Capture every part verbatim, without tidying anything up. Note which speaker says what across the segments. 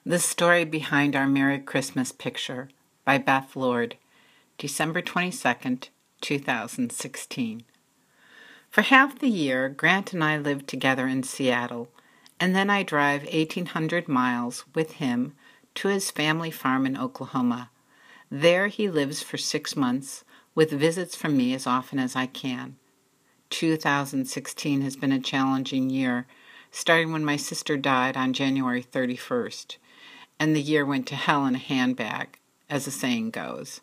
Speaker 1: The Story Behind Our Merry Christmas Picture by Beth Lord, December twenty-second, two thousand sixteen. For half the year, Grant and I live together in Seattle, and then I drive eighteen hundred miles with him to his family farm in Oklahoma. There he lives for six months, with visits from me as often as I can. two thousand sixteen has been a challenging year, starting when my sister died on January thirty-first. And the year went to hell in a handbag, as the saying goes.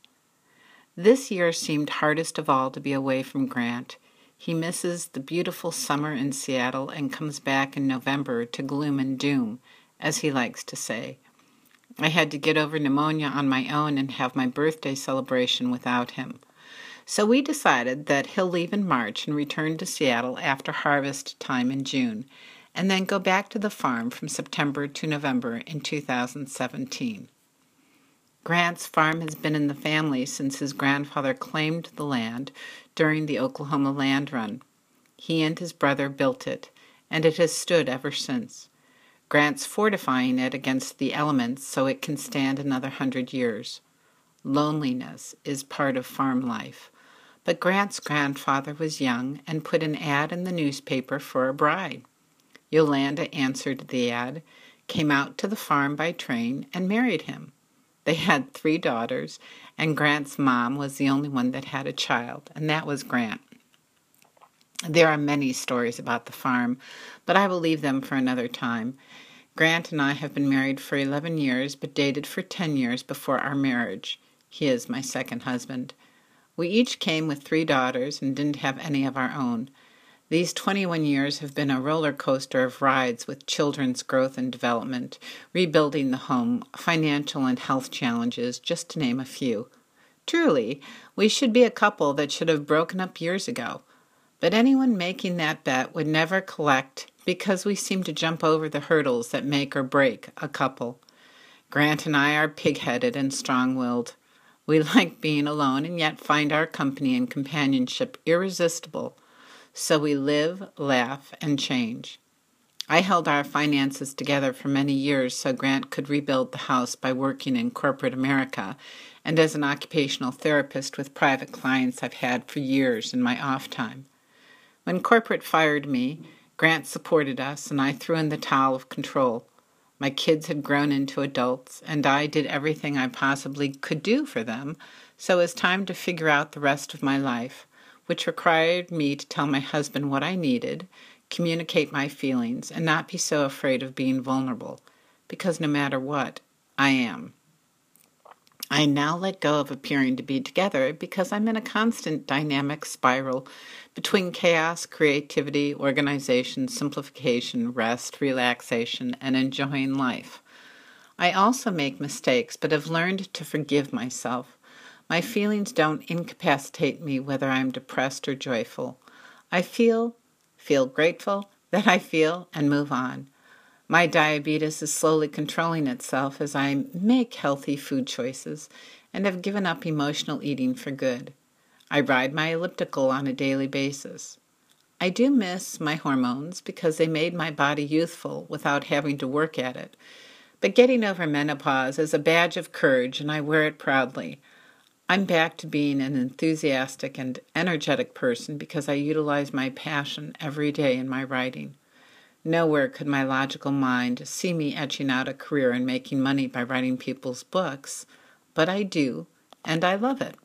Speaker 1: This year seemed hardest of all to be away from Grant. He misses the beautiful summer in Seattle and comes back in November to gloom and doom, as he likes to say. I had to get over pneumonia on my own and have my birthday celebration without him. So we decided that he'll leave in March and return to Seattle after harvest time in June, and then go back to the farm from September to November in two thousand seventeen. Grant's farm has been in the family since his grandfather claimed the land during the Oklahoma Land Run. He and his brother built it, and it has stood ever since. Grant's fortifying it against the elements so it can stand another hundred years. Loneliness is part of farm life, but Grant's grandfather was young and put an ad in the newspaper for a bride. Yolanda answered the ad, came out to the farm by train, and married him. They had three daughters, and Grant's mom was the only one that had a child, and that was Grant. There are many stories about the farm, but I will leave them for another time. Grant and I have been married for eleven years, but dated for ten years before our marriage. He is my second husband. We each came with three daughters and didn't have any of our own. These twenty-one years have been a roller coaster of rides with children's growth and development, rebuilding the home, financial and health challenges, just to name a few. Truly, we should be a couple that should have broken up years ago. But anyone making that bet would never collect because we seem to jump over the hurdles that make or break a couple. Grant and I are pig-headed and strong-willed. We like being alone and yet find our company and companionship irresistible. So we live, laugh, and change. I held our finances together for many years so Grant could rebuild the house by working in corporate America and as an occupational therapist with private clients I've had for years in my off time. When corporate fired me, Grant supported us and I threw in the towel of control. My kids had grown into adults and I did everything I possibly could do for them, so it was time to figure out the rest of my life, which required me to tell my husband what I needed, communicate my feelings, and not be so afraid of being vulnerable, because no matter what, I am. I now let go of appearing to be together because I'm in a constant dynamic spiral between chaos, creativity, organization, simplification, rest, relaxation, and enjoying life. I also make mistakes, but have learned to forgive myself. My feelings don't incapacitate me whether I'm depressed or joyful. I feel, feel grateful that I feel, and move on. My diabetes is slowly controlling itself as I make healthy food choices and have given up emotional eating for good. I ride my elliptical on a daily basis. I do miss my hormones because they made my body youthful without having to work at it. But getting over menopause is a badge of courage and I wear it proudly. I'm back to being an enthusiastic and energetic person because I utilize my passion every day in my writing. Nowhere could my logical mind see me etching out a career and making money by writing people's books, but I do, and I love it.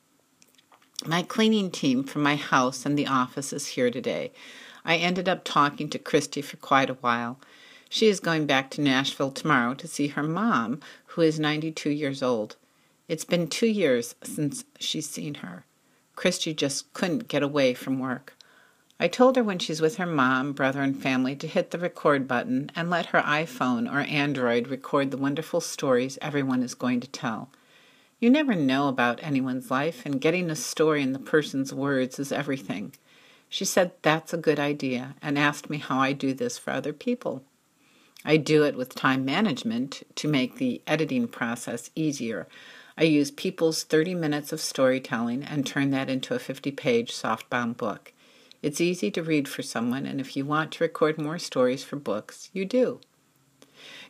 Speaker 1: My cleaning team from my house and the office is here today. I ended up talking to Christy for quite a while. She is going back to Nashville tomorrow to see her mom, who is ninety-two years old. It's been two years since she's seen her. Christy just couldn't get away from work. I told her when she's with her mom, brother, and family to hit the record button and let her iPhone or Android record the wonderful stories everyone is going to tell. You never know about anyone's life, and getting a story in the person's words is everything. She said that's a good idea and asked me how I do this for other people. I do it with time management to make the editing process easier. I use people's thirty minutes of storytelling and turn that into a fifty-page softbound book. It's easy to read for someone, and if you want to record more stories for books, you do.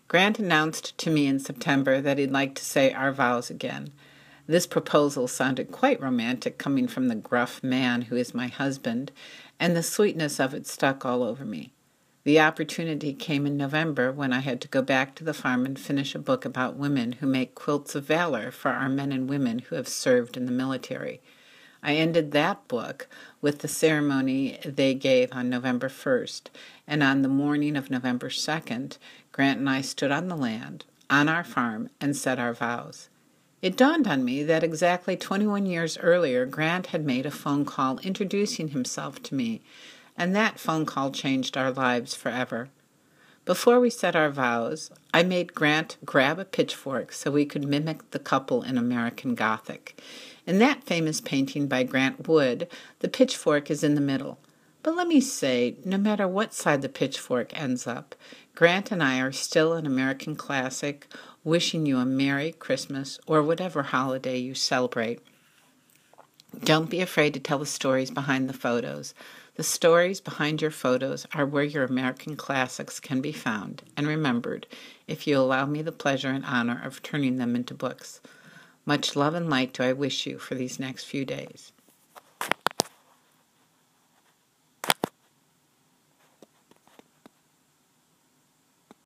Speaker 1: Grant announced to me in September that he'd like to say our vows again. This proposal sounded quite romantic coming from the gruff man who is my husband, and the sweetness of it stuck all over me. The opportunity came in November when I had to go back to the farm and finish a book about women who make quilts of valor for our men and women who have served in the military. I ended that book with the ceremony they gave on November first, and on the morning of November second, Grant and I stood on the land, on our farm, and said our vows. It dawned on me that exactly twenty-one years earlier, Grant had made a phone call introducing himself to me, and that phone call changed our lives forever. Before we said our vows, I made Grant grab a pitchfork so we could mimic the couple in American Gothic. In that famous painting by Grant Wood, the pitchfork is in the middle. But let me say, no matter what side the pitchfork ends up, Grant and I are still an American classic, wishing you a Merry Christmas or whatever holiday you celebrate. Don't be afraid to tell the stories behind the photos. The stories behind your photos are where your American classics can be found and remembered, if you allow me the pleasure and honor of turning them into books. Much love and light do I wish you for these next few days.